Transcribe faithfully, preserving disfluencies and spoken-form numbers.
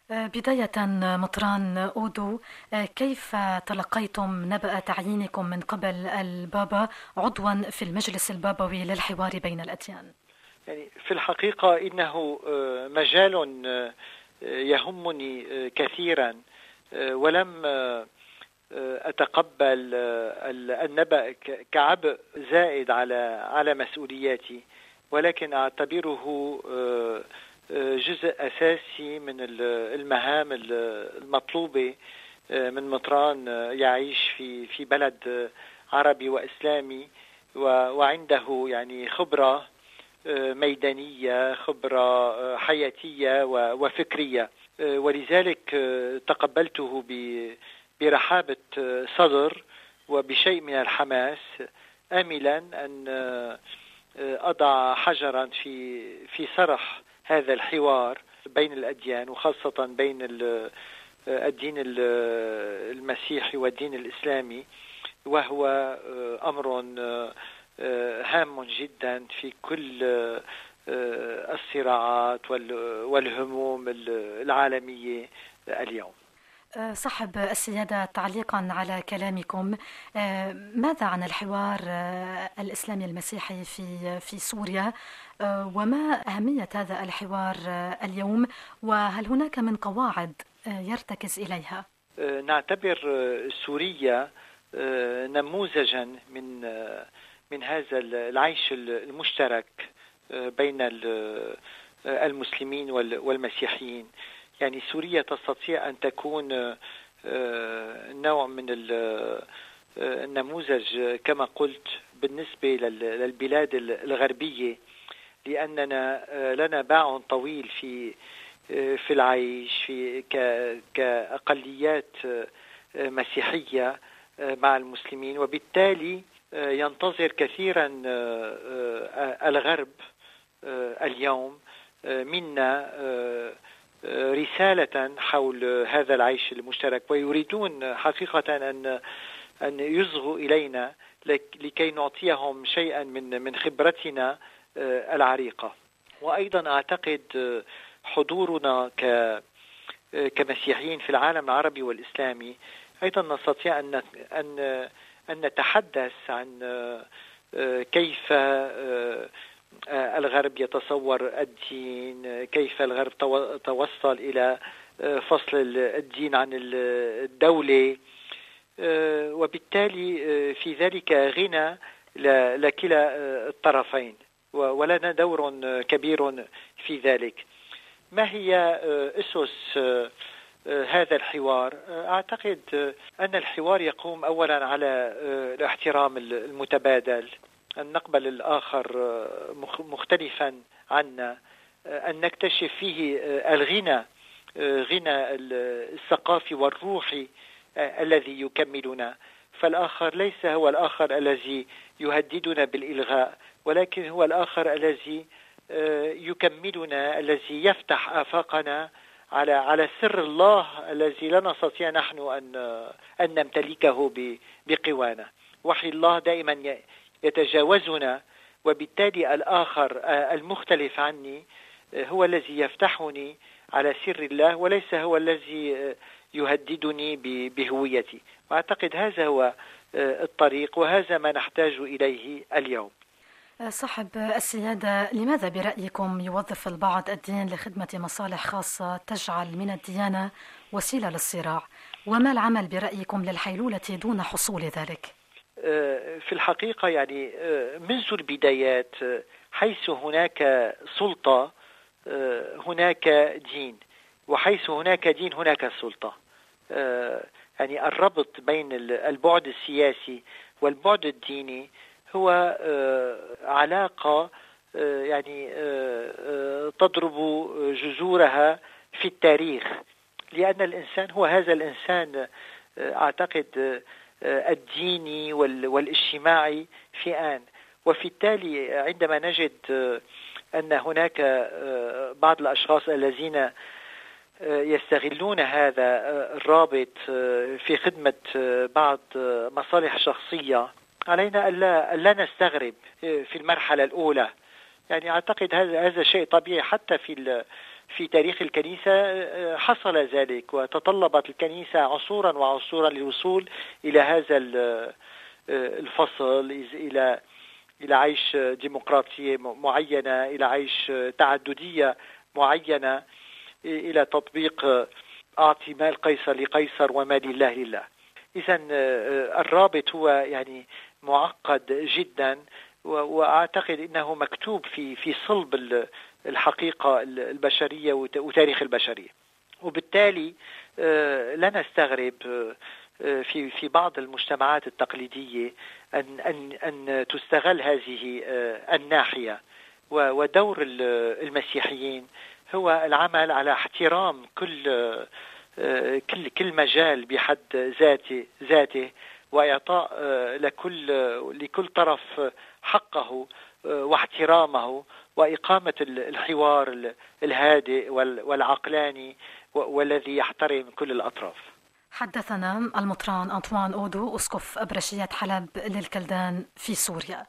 بداية مطران أودو، كيف تلقيتم نبأ تعيينكم من قبل البابا عضوا في المجلس البابوي للحوار بين الأديان؟ يعني في الحقيقة إنه مجال يهمني كثيرا، ولم أتقبل النبأ كعبء زائد على على مسؤولياتي، ولكن أعتبره جزء أساسي من المهام المطلوبة من مطران يعيش في في بلد عربي وإسلامي، وعنده يعني خبرة ميدانية، خبرة حياتية وفكرية، ولذلك تقبلته برحابة صدر وبشيء من الحماس، آملا أن أضع حجرا في في صرح هذا الحوار بين الأديان، وخاصة بين الدين المسيحي والدين الإسلامي، وهو أمر هام جدا في كل الصراعات والهموم العالمية اليوم. صاحب السيادة، تعليقا على كلامكم، ماذا عن الحوار الإسلامي المسيحي في في سوريا، وما أهمية هذا الحوار اليوم، وهل هناك من قواعد يرتكز إليها؟ نعتبر سوريا نموذجا من من هذا العيش المشترك بين المسلمين والمسيحيين. يعني سوريا تستطيع أن تكون نوع من النموذج كما قلت بالنسبة للبلاد الغربية، لأننا لنا باع طويل في في العيش في كأقليات مسيحية مع المسلمين، وبالتالي ينتظر كثيرا الغرب اليوم منا رسالة حول هذا العيش المشترك، ويريدون حقيقة أن أن يصغوا إلينا لكي نعطيهم شيئا من من خبرتنا العريقة. وأيضا أعتقد حضورنا ك كمسيحيين في العالم العربي والإسلامي أيضا نستطيع أن أن أن نتحدث عن كيف الغرب يتصور الدين، كيف الغرب توصل إلى فصل الدين عن الدولة، وبالتالي في ذلك غنى لكلا الطرفين، ولنا دور كبير في ذلك. ما هي أسس هذا الحوار؟ أعتقد أن الحوار يقوم أولا على الاحترام المتبادل، أن نقبل الآخر مختلفا عنا، أن نكتشف فيه الغنى غنى الثقافي والروحي الذي يكملنا، فالآخر ليس هو الآخر الذي يهددنا بالإلغاء، ولكن هو الآخر الذي يكملنا، الذي يفتح آفاقنا على على سر الله الذي لا نستطيع نحن أن أن نمتلكه بقوانا. وحي الله دائما يتجاوزنا، وبالتالي الآخر المختلف عني هو الذي يفتحني على سر الله، وليس هو الذي يهددني بهويتي. وأعتقد هذا هو الطريق، وهذا ما نحتاج إليه اليوم. صاحب السيادة، لماذا برأيكم يوظف البعض الدين لخدمة مصالح خاصة تجعل من الديانة وسيلة للصراع؟ وما العمل برأيكم للحيلولة دون حصول ذلك؟ في الحقيقة يعني منذ البدايات حيث هناك سلطة هناك دين، وحيث هناك دين هناك سلطة. يعني الربط بين البعد السياسي والبعد الديني هو علاقة يعني تضرب جذورها في التاريخ، لأن الإنسان هو هذا الإنسان أعتقد الديني والاجتماعي في آن. وفي التالي عندما نجد أن هناك بعض الأشخاص الذين يستغلون هذا الرابط في خدمة بعض مصالح شخصية، علينا ألا, ألا نستغرب في المرحلة الأولى. يعني أعتقد هذا هذا شيء طبيعي حتى في في تاريخ الكنيسة حصل ذلك، وتطلبت الكنيسة عصورا وعصورا للوصول إلى هذا الفصل، إلى إلى عيش ديمقراطية معينة، إلى عيش تعددية معينة، إلى تطبيق أعطي مال قيصر لقيصر ومال الله لله. إذن الرابط هو يعني معقد جدا، وأعتقد أنه مكتوب في في صلب الحقيقة البشرية وتاريخ البشرية. وبالتالي لا نستغرب في في بعض المجتمعات التقليدية أن أن أن تستغل هذه الناحية. ودور المسيحيين هو العمل على احترام كل كل كل مجال بحد ذاته ذاته وإعطاء لكل لكل طرف حقه واحترامه، وإقامة الحوار الهادئ والعقلاني والذي يحترم كل الأطراف. حدثنا المطران أنطوان أودو، أسقف أبرشية حلب للكلدان في سوريا.